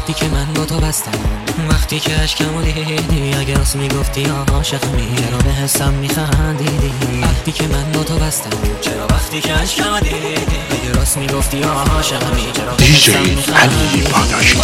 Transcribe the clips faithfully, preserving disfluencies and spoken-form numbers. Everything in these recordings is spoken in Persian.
وقتی که من با تو بستم، وقتی که اشکمو دیدی، اگه راست میگفتی عاشقمی چرا به حسم میخندیدی؟ وقتی که من با تو بستم، چرا وقتی که اشکمو دیدی، اگه راست میگفتی عاشقمی چرا به حسم میخندیدی؟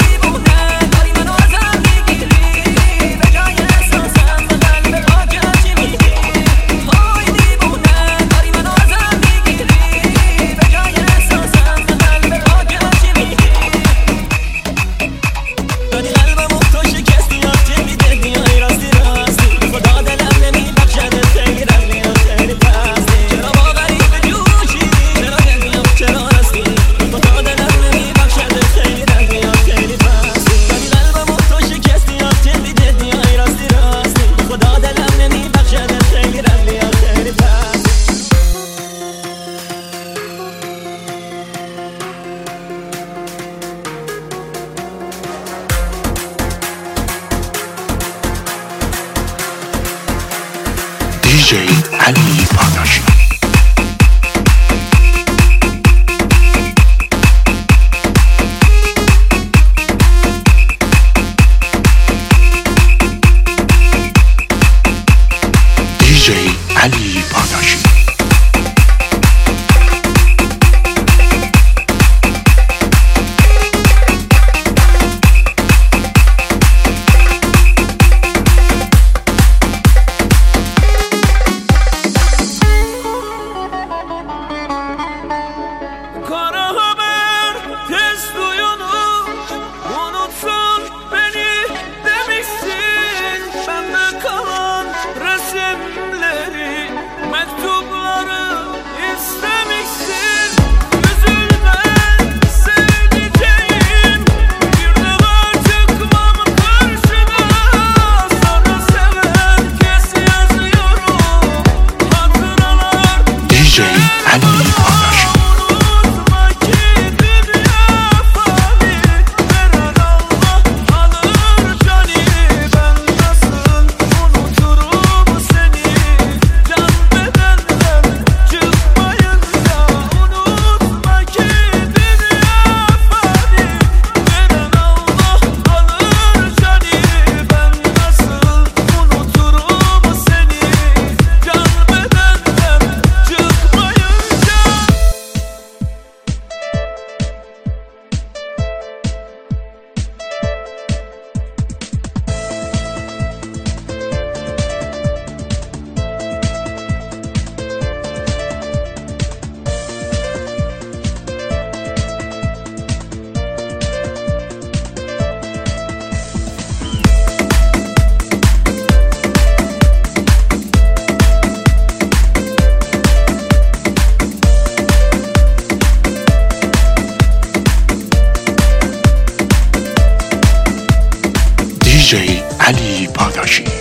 دی جی علی پاداشی. دی جی علی پاداشی. دی جی علی پاداشی.